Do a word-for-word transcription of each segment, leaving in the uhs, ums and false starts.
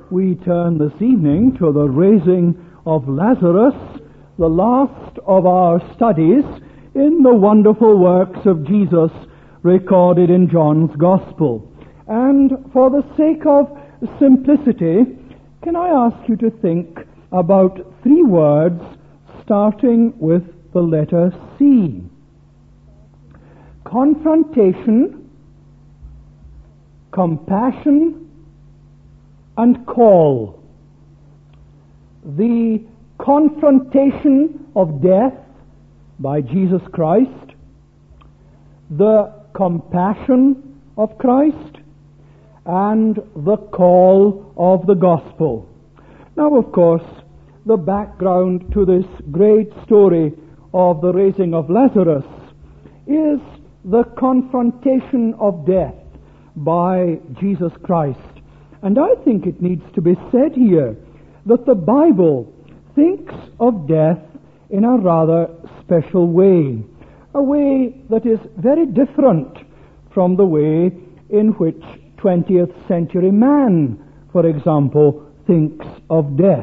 we turn this evening to the raising of Lazarus, the last of our studies in the wonderful works of Jesus recorded in John's Gospel. And for the sake of simplicity, can I ask you to think about three words starting with the letter C? Confrontation, compassion, and call. The confrontation of death by Jesus Christ, the compassion of Christ, and the call of the gospel. Now, of course, the background to this great story of the raising of Lazarus is the confrontation of death by Jesus Christ. And I think it needs to be said here that the Bible thinks of death in a rather special way, a way that is very different from the way in which twentieth century man, for example, thinks of death.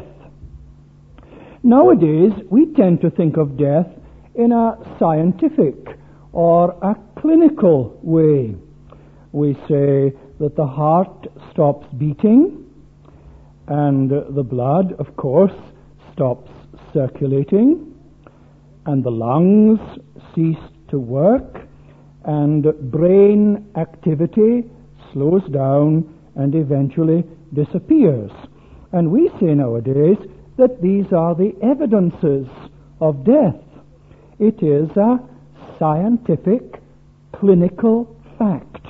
Nowadays, we tend to think of death in a scientific or a clinical way. We say that the heart stops beating and the blood, of course, stops circulating, and the lungs cease to work, and brain activity slows down and eventually disappears. And we say nowadays that these are the evidences of death. It is a scientific, clinical fact.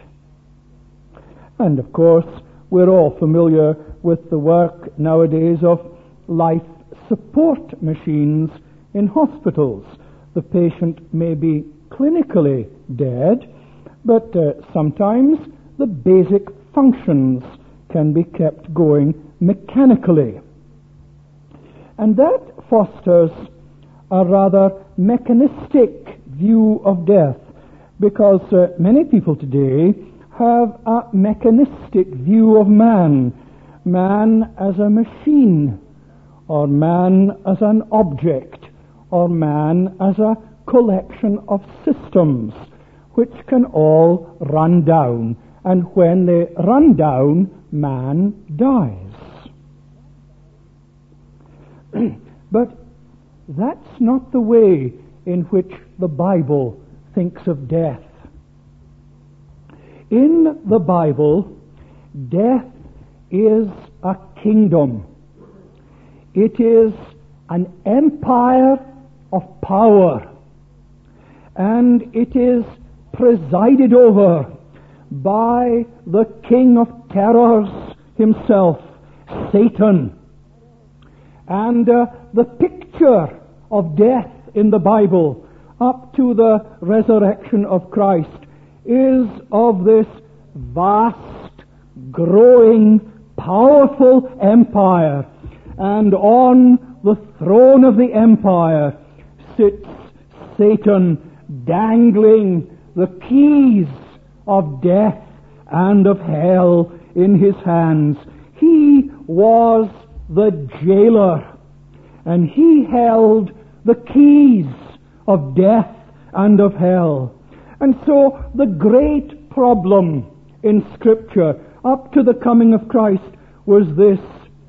And of course, we're all familiar with the work nowadays of life support machines in hospitals. The patient may be clinically dead, but uh, sometimes the basic functions can be kept going mechanically. And that fosters a rather mechanistic view of death, because uh, many people today have a mechanistic view of man, man as a machine, or man as an object, or man as a collection of systems which can all run down, and when they run down, man dies. But that's not the way in which the Bible thinks of death. In the Bible, death is a kingdom. It is an empire of power, and it is presided over by the king of terrors himself, Satan. And uh, the picture of death in the Bible up to the resurrection of Christ is of this vast, growing, powerful empire. And on the throne of the empire sits Satan, dangling the keys of death and of hell in his hands. He was the jailer, and he held the keys of death and of hell. And so the great problem in Scripture up to the coming of Christ was this: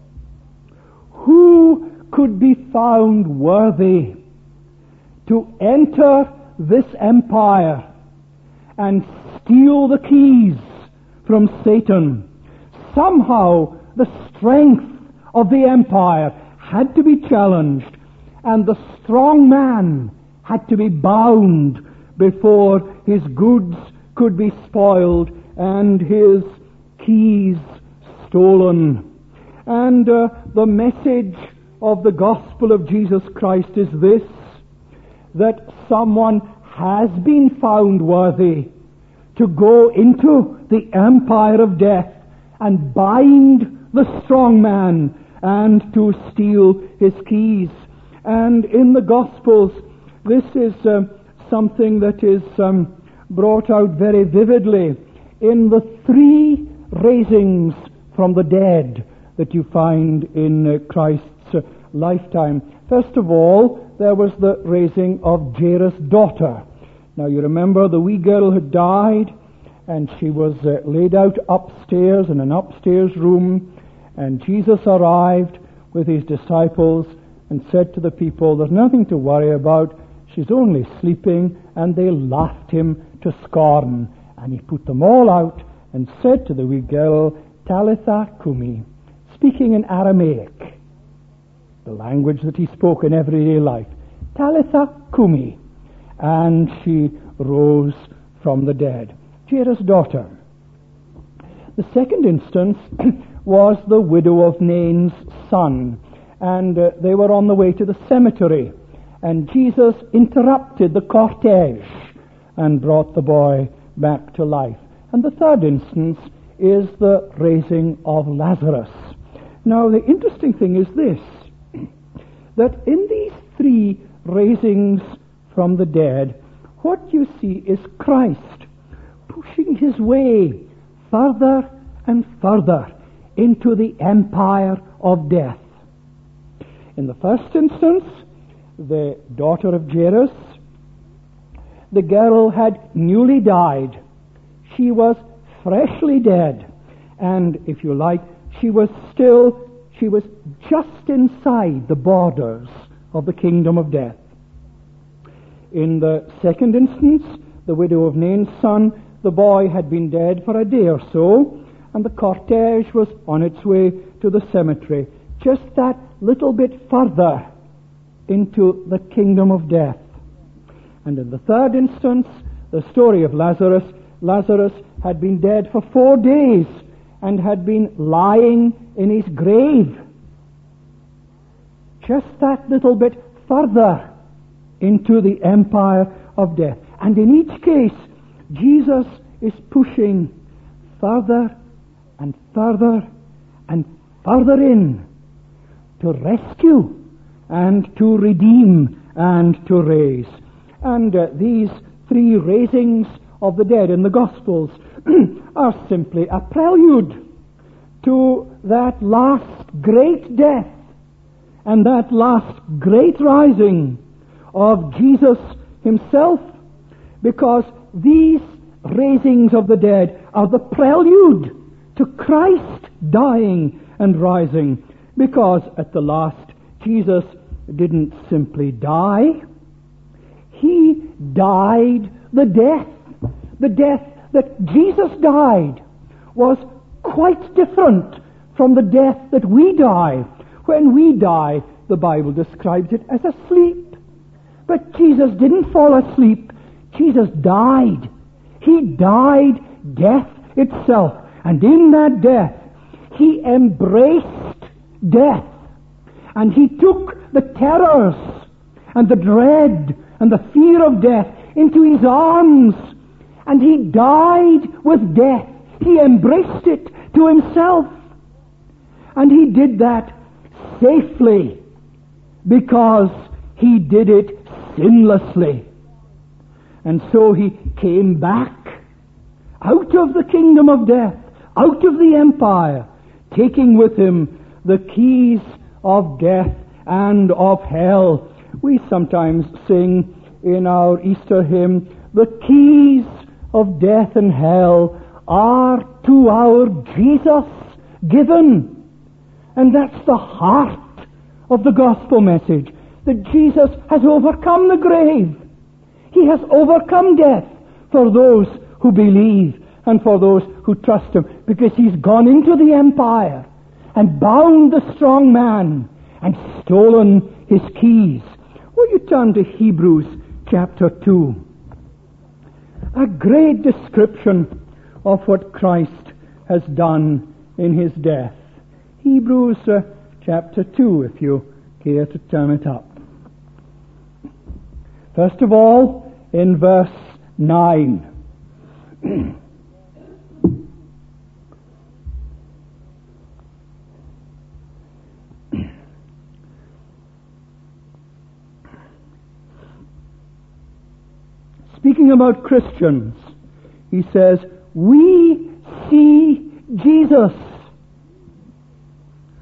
who could be found worthy to enter this empire and steal the keys from Satan? Somehow the strength of the empire had to be challenged, and the strong man had to be bound before his goods could be spoiled and his keys stolen. And uh, the message of the gospel of Jesus Christ is this: that someone has been found worthy to go into the empire of death and bind the strong man and to steal his keys. And in the Gospels, this is uh, something that is um, brought out very vividly in the three raisings from the dead that you find in uh, Christ's uh, lifetime. First of all, there was the raising of Jairus' daughter. Now you remember the wee girl had died, and she was uh, laid out upstairs in an upstairs room, and Jesus arrived with his disciples and said to the people, there's nothing to worry about, she's only sleeping, and they laughed him to scorn. And he put them all out and said to the wee girl, Talitha Kumi, speaking in Aramaic, the language that he spoke in everyday life, Talitha Kumi, and she rose from the dead. Jairus' daughter. The second instance was the widow of Nain's son, and uh, they were on the way to the cemetery, and Jesus interrupted the cortege and brought the boy back to life. And the third instance is the raising of Lazarus. Now the interesting thing is this, that in these three raisings from the dead, what you see is Christ pushing his way further and further into the empire of death. In the first instance, the daughter of Jairus, the girl had newly died. She was freshly dead. And if you like, she was still, she was just inside the borders of the kingdom of death. In the second instance, the widow of Nain's son, the boy had been dead for a day or so, and the cortege was on its way to the cemetery, just that little bit further into the kingdom of death. And in the third instance, the story of Lazarus, Lazarus had been dead for four days and had been lying in his grave. Just that little bit further into the empire of death. And in each case, Jesus is pushing further and further and further in to rescue and to redeem and to raise. And uh, these three raisings of the dead in the Gospels are simply a prelude to that last great death and that last great rising of Jesus himself, because these raisings of the dead are the prelude to Christ dying and rising, because at the last Jesus didn't simply die, he died the death. The death that Jesus died was quite different from the death that we die. When we die, the Bible describes it as a sleep. But Jesus didn't fall asleep. Jesus died. He died death itself. And in that death, he embraced death. And he took the terrors and the dread and the fear of death into his arms. And he died with death. He embraced it to himself. And he did that safely because he did it sinlessly. And so he came back out of the kingdom of death, out of the empire, taking with him the keys of death and of hell. We sometimes sing in our Easter hymn, the keys of death and hell are to our Jesus given. And that's the heart of the gospel message, that Jesus has overcome the grave. He has overcome death for those who believe and for those who trust him, because he's gone into the empire and bound the strong man and stolen his keys. Will you turn to Hebrews chapter two? A great description of what Christ has done in his death. Hebrews uh, chapter two, if you care to turn it up. First of all, in verse nine. Speaking about Christians, he says, we see Jesus.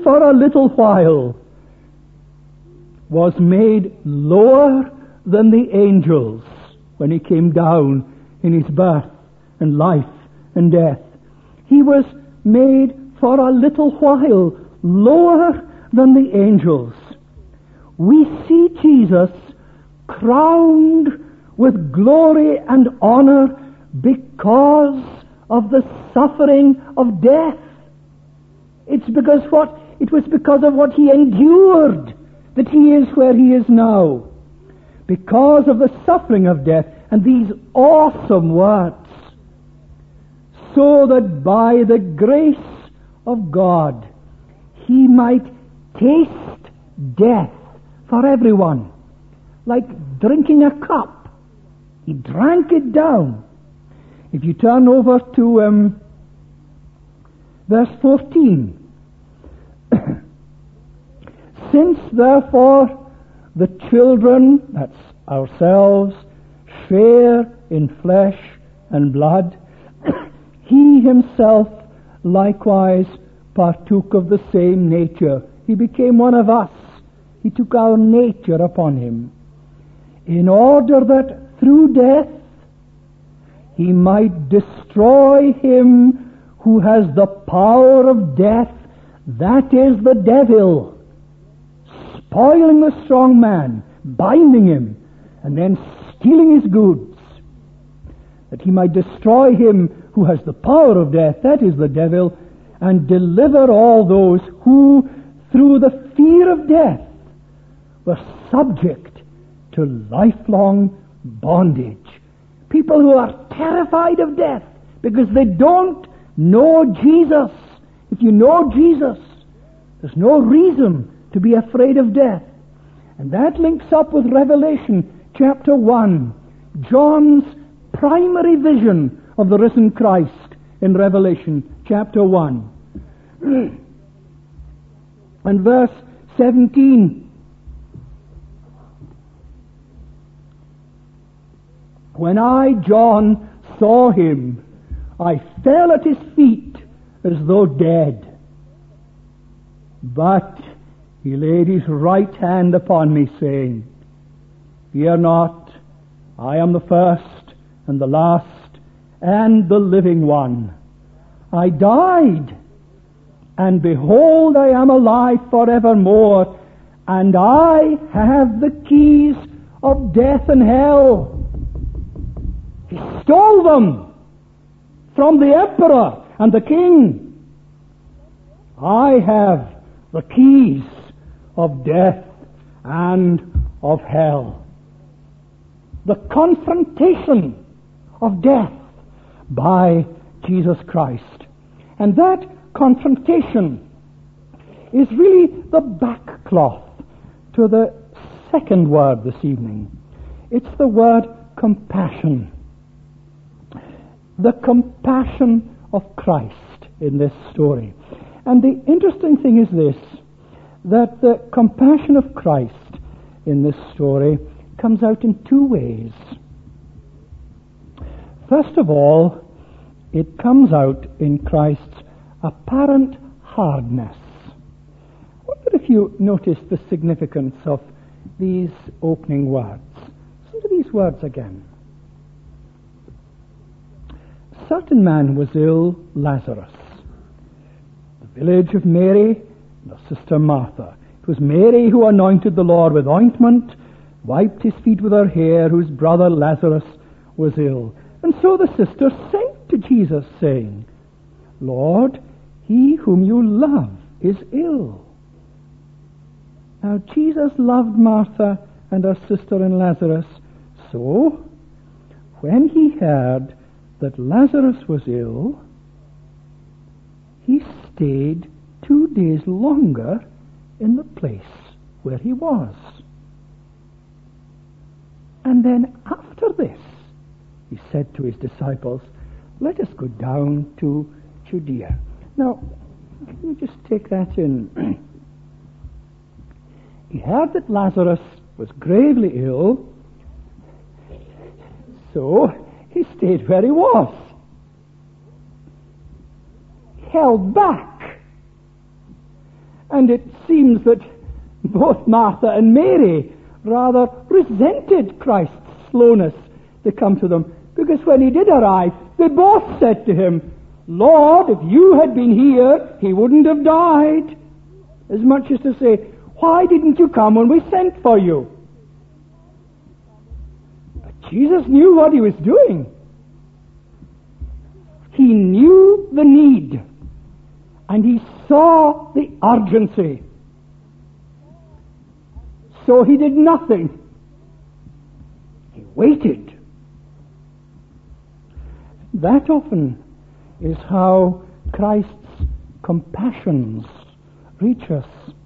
for a little while, was made lower than the angels when he came down in his birth and life and death. He was made for a little while lower than the angels. We see Jesus crowned with glory and honor because of the suffering of death. It's because what it was because of what he endured that he is where he is now. Because of the suffering of death. And these awesome words. So that by the grace of God he might taste death for everyone. Like drinking a cup. He drank it down. If you turn over to um, verse fourteen. Since therefore the children, that's ourselves, share in flesh and blood, he himself likewise partook of the same nature. He became one of us. He took our nature upon him, in order that through death he might destroy him who has the power of death, that is the devil, spoiling the strong man, binding him, and then stealing his goods, that he might destroy him who has the power of death, that is the devil, and deliver all those who, through the fear of death, were subject to lifelong bondage. People who are terrified of death because they don't know Jesus. If you know Jesus, there's no reason to be afraid of death. And that links up with Revelation chapter one, John's primary vision of the risen Christ in Revelation chapter one. And verse seventeen. When I, John, saw him, I fell at his feet as though dead. But he laid his right hand upon me, saying, Fear not, I am the first and the last and the living one. I died, and behold, I am alive forevermore, and I have the keys of death and hell. He stole them from the emperor and the king. I have the keys of death and of hell. The confrontation of death by Jesus Christ. And that confrontation is really the backcloth to the second word this evening. It's the word compassion. The compassion of Christ in this story. And the interesting thing is this, that the compassion of Christ in this story comes out in two ways. First of all, it comes out in Christ's apparent hardness. I wonder if you notice the significance of these opening words. Listen to these words again. A certain man was ill, Lazarus, the village of Mary and her sister Martha. It was Mary who anointed the Lord with ointment, wiped his feet with her hair, whose brother Lazarus was ill. And so the sisters sent to Jesus, saying, Lord, he whom you love is ill. Now Jesus loved Martha and her sister and Lazarus. So, when he heard that Lazarus was ill, he stayed two days longer in the place where he was. And then after this, he said to his disciples, let us go down to Judea. Now, can you just take that in? He heard that Lazarus was gravely ill, so he stayed where he was. Held back. And it seems that both Martha and Mary rather resented Christ's slowness to come to them, because when he did arrive, they both said to him, Lord, if you had been here, he wouldn't have died. As much as to say, why didn't you come when we sent for you? But Jesus knew what he was doing. He knew the need, and he saw the urgency. So he did nothing. He waited. That often is how Christ's compassions reach us.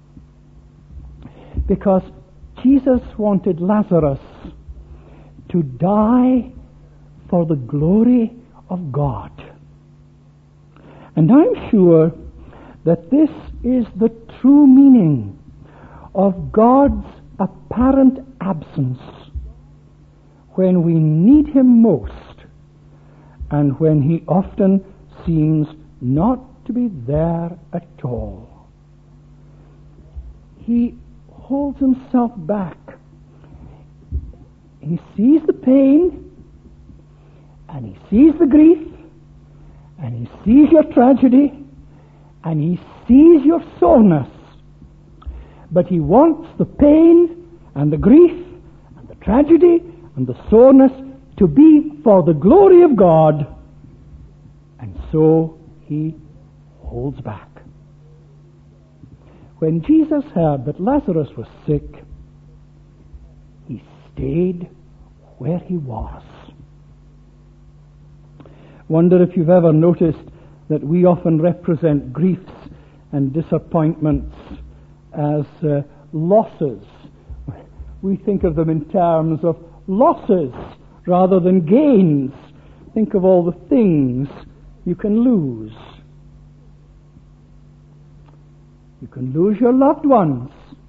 Because Jesus wanted Lazarus to die for the glory of God. And I'm sure that this is the true meaning of God's apparent absence when we need him most, and when he often seems not to be there at all. He holds himself back. He sees the pain, and he sees the grief, and he sees your tragedy, and he sees your soreness. But he wants the pain and the grief and the tragedy and the soreness to be for the glory of God. And so he holds back. When Jesus heard that Lazarus was sick, he stayed where he was. Wonder if you've ever noticed that we often represent griefs and disappointments as uh, losses. We think of them in terms of losses rather than gains. Think of all the things you can lose. You can lose your loved ones,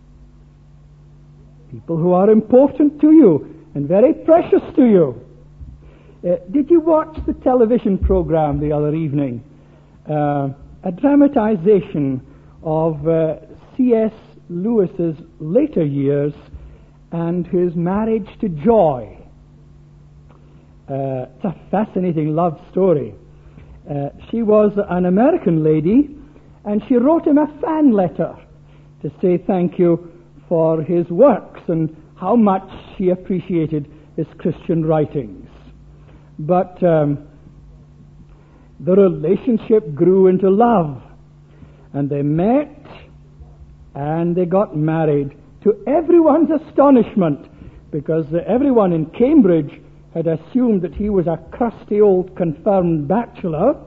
people who are important to you and very precious to you. Uh, did you watch the television program the other evening? Uh, a dramatization of uh, C S Lewis's later years and his marriage to Joy. Uh, it's a fascinating love story. Uh, she was an American lady, and she wrote him a fan letter to say thank you for his works and how much she appreciated his Christian writings. But um, the relationship grew into love, and they met and they got married, to everyone's astonishment, because uh, everyone in Cambridge had assumed that he was a crusty old confirmed bachelor.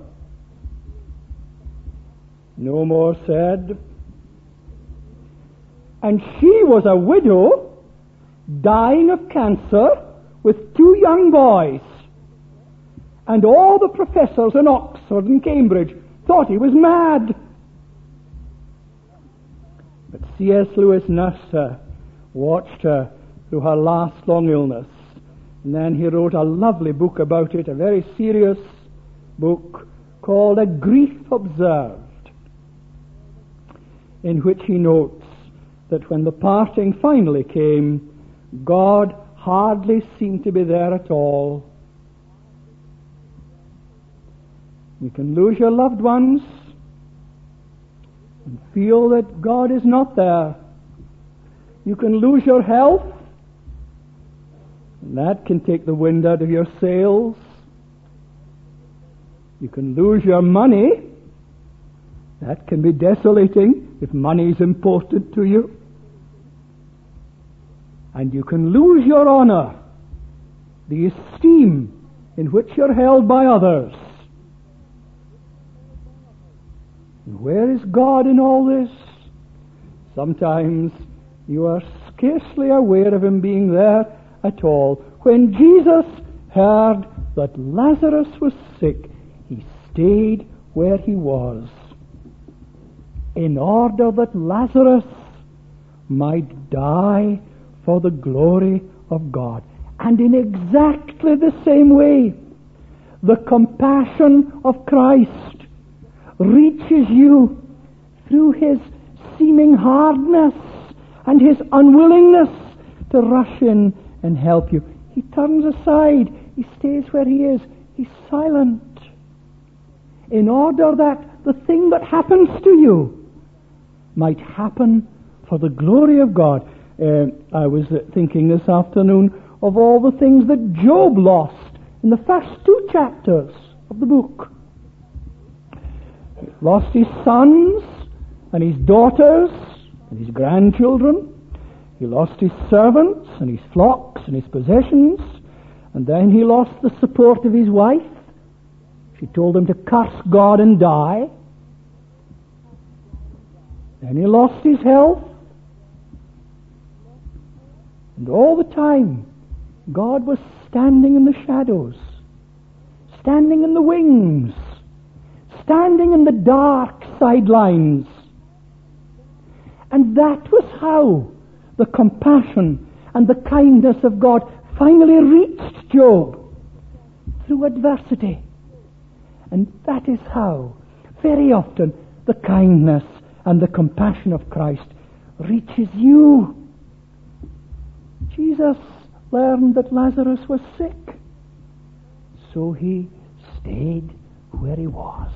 No more said. And she was a widow, dying of cancer, with two young boys. And all the professors in Oxford and Cambridge thought he was mad. But C S Lewis nursed her, watched her through her last long illness. And then he wrote a lovely book about it, a very serious book called A Grief Observed, in which he notes that when the parting finally came, God hardly seemed to be there at all. You can lose your loved ones and feel that God is not there. You can lose your health, and that can take the wind out of your sails. You can lose your money. That can be desolating if money is important to you. And you can lose your honor, the esteem in which you're held by others. And where is God in all this? Sometimes you are scarcely aware of him being there at all. When Jesus heard that Lazarus was sick, he stayed where he was, in order that Lazarus might die for the glory of God. And in exactly the same way, the compassion of Christ reaches you through his seeming seeming hardness and his unwillingness to rush in and help you. He turns aside. He stays where he is. He's silent. In order that the thing that happens to you might happen for the glory of God. Uh, I was uh, thinking this afternoon of all the things that Job lost in the first two chapters of the book. He lost his sons and his daughters and his grandchildren. He lost his servants and his flocks and his possessions. And then he lost the support of his wife. She told him to curse God and die. Then he lost his health. And all the time, God was standing in the shadows, standing in the wings, standing in the dark sidelines. And that was how the compassion and the kindness of God finally reached Job, through adversity. And that is how, very often, the kindness and the compassion of Christ reaches you. Jesus learned that Lazarus was sick, so he stayed where he was.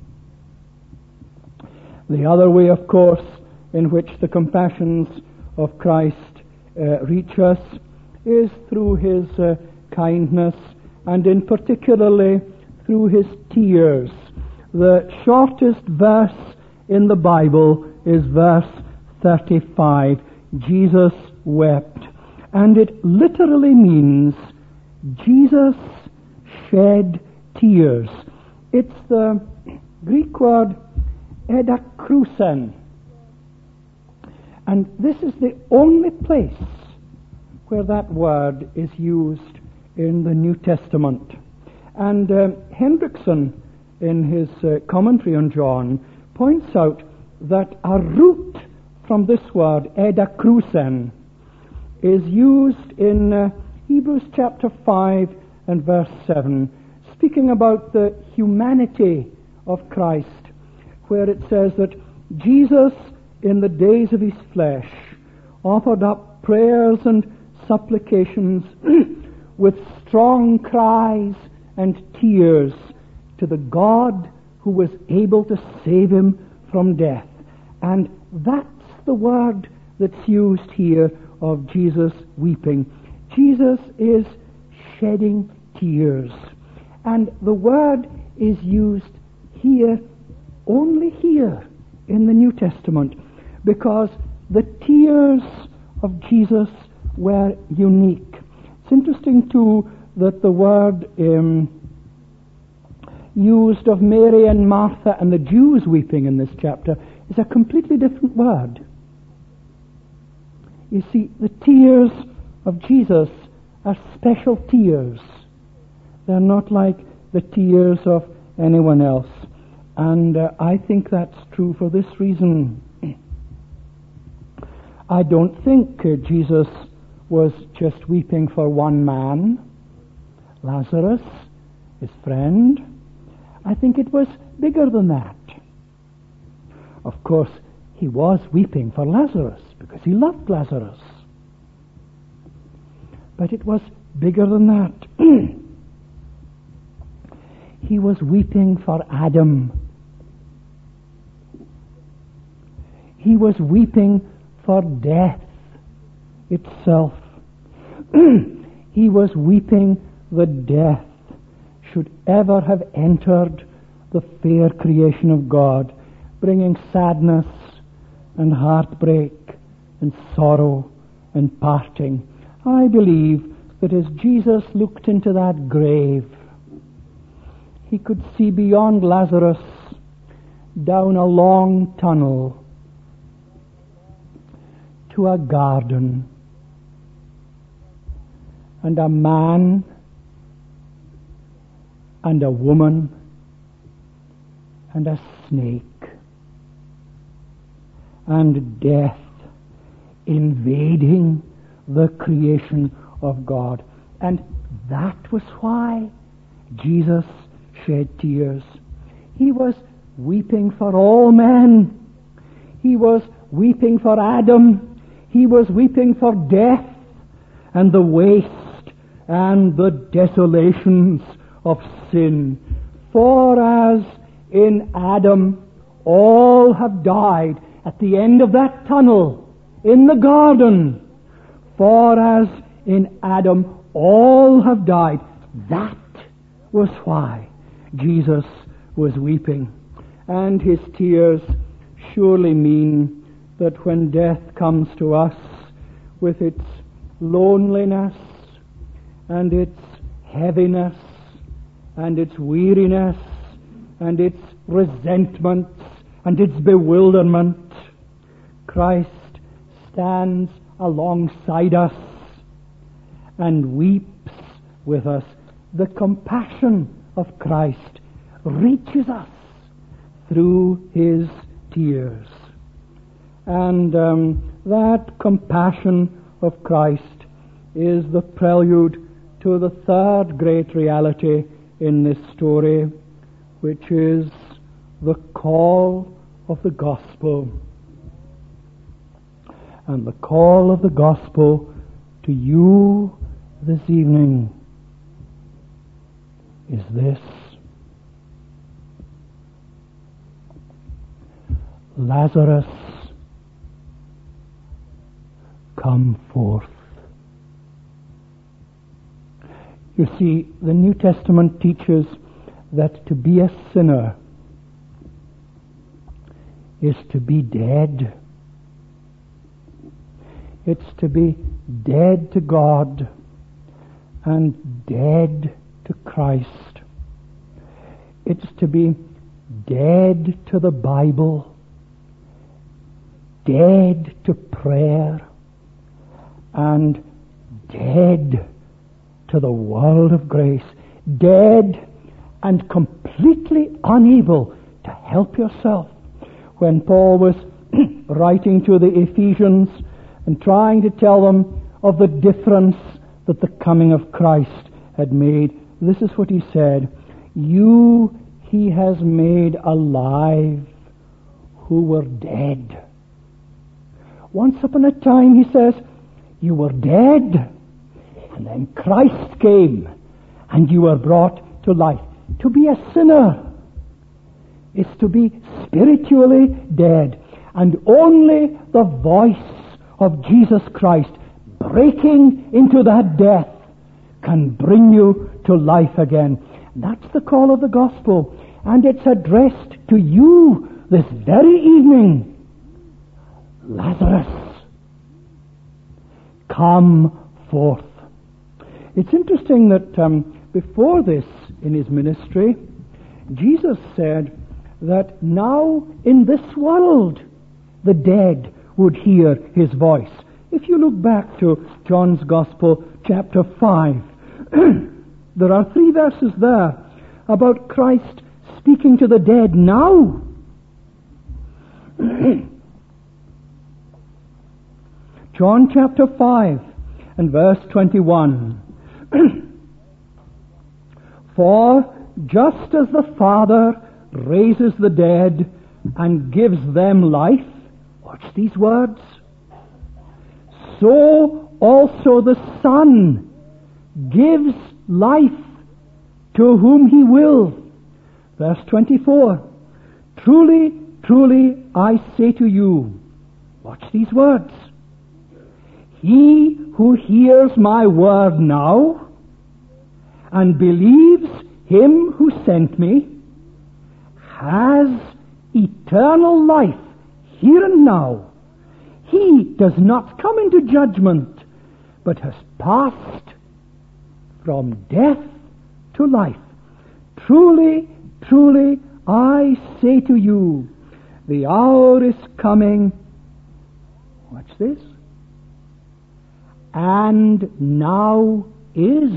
The other way, of course, in which the compassions of Christ uh, reach us is through his uh, kindness, and in particularly through his tears. The shortest verse in the Bible is verse thirty-five. Jesus wept. And it literally means Jesus shed tears. It's the Greek word edakrusen. And this is the only place where that word is used in the New Testament. And uh, Hendrickson, in his uh, commentary on John, points out that a root from this word, edakrusen, is used in uh, Hebrews chapter five and verse seven, speaking about the humanity of Christ, where it says that Jesus, in the days of his flesh, offered up prayers and supplications with strong cries and tears to the God who was able to save him from death. And that's the word that's used here of Jesus weeping. Jesus is shedding tears. And the word is used here, only here in the New Testament, because the tears of Jesus were unique. It's interesting too that the word um, used of Mary and Martha and the Jews weeping in this chapter is a completely different word. You see, the tears of Jesus are special tears. They're not like the tears of anyone else. And uh, I think that's true for this reason. I don't think uh, Jesus was just weeping for one man, Lazarus, his friend. I think it was bigger than that. Of course, he was weeping for Lazarus because he loved Lazarus. But it was bigger than that. He was weeping for Adam. He was weeping for death itself. He was weeping that death should ever have entered the fair creation of God, bringing sadness and heartbreak and sorrow and parting. I believe that as Jesus looked into that grave, he could see beyond Lazarus down a long tunnel to a garden, and a man and a woman and a snake and death invading the creation of God. And that was why Jesus shed tears. He was weeping for all men. He was weeping for Adam, he was weeping for death and the waste and the desolations of sin. For as in Adam all have died at the end of that tunnel in the garden, for as in Adam all have died, that was why Jesus was weeping. And his tears surely mean that when death comes to us with its loneliness and its heaviness and its weariness and its resentments and its bewilderment, Christ stands alongside us and weeps with us. The compassion of Christ reaches us through his tears. And um, that compassion of Christ is the prelude to the third great reality in this story, which is the call of the gospel. And the call of the gospel to you this evening is this: Lazarus, come forth. You see, the New Testament teaches that to be a sinner is to be dead. It's to be dead to God and dead to Christ. It's to be dead to the Bible, dead to prayer, and dead to the world of grace. Dead and completely unable to help yourself. When Paul was writing to the Ephesians and trying to tell them of the difference that the coming of Christ had made, this is what he said: you he has made alive who were dead. Once upon a time, he says, you were dead, and then Christ came and you were brought to life. To be a sinner is to be spiritually dead, and only the voice of Jesus Christ breaking into that death can bring you to life again. That's the call of the gospel, and it's addressed to you this very evening. Lazarus, come forth. It's interesting that um, before this in his ministry, Jesus said that now in this world the dead would hear his voice. If you look back to John's Gospel, chapter five, there are three verses there about Christ speaking to the dead now. John chapter five and verse twenty-one. For just as the Father raises the dead and gives them life, watch these words, so also the Son gives life to whom he will. Verse twenty-four. Truly, truly, I say to you, watch these words, he who hears my word now and believes him who sent me has eternal life here and now. He does not come into judgment, but has passed from death to life. Truly, truly, I say to you, the hour is coming, watch this, and now is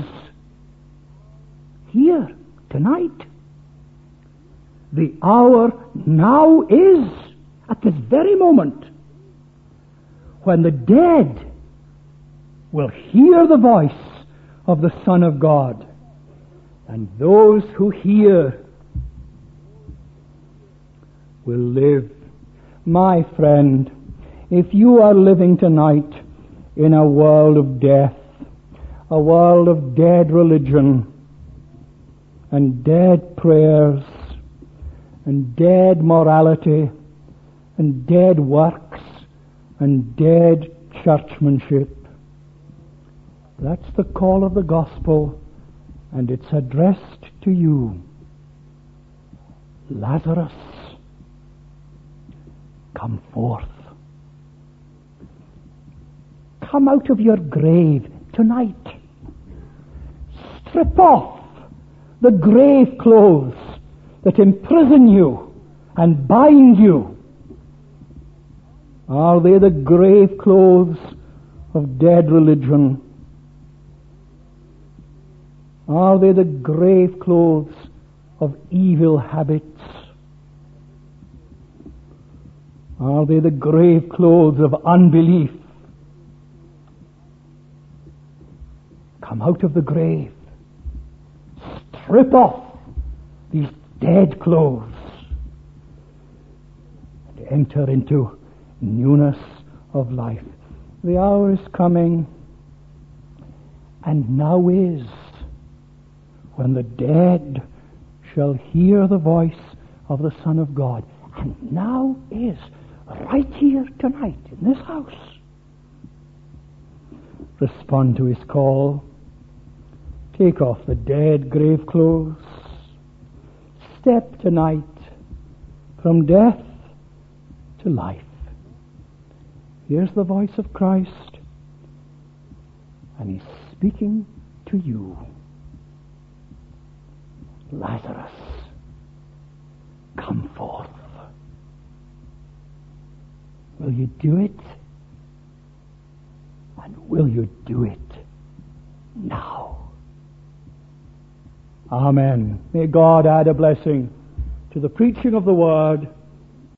here, tonight. The hour now is, at this very moment, when the dead will hear the voice of the Son of God. And those who hear will live. My friend, If you are living tonight in a world of death, a world of dead religion and dead prayers and dead morality and dead works and dead churchmanship, that's the call of the gospel, and it's addressed to you. Lazarus, come forth. Come out of your grave tonight. Strip off the grave clothes that imprison you and bind you. Are they the grave clothes of dead religion? Are they the grave clothes of evil habits? Are they the grave clothes of unbelief? Come out of the grave. Strip off these dead clothes and enter into newness of life. The hour is coming, and now is, when the dead shall hear the voice of the Son of God. And now is, right here tonight in this house. Respond to his call. Take off the dead grave clothes. Step tonight from death to life. Here's the voice of Christ, and he's speaking to you. Lazarus, come forth. Will you do it? And will you do it now? Amen. May God add a blessing to the preaching of the word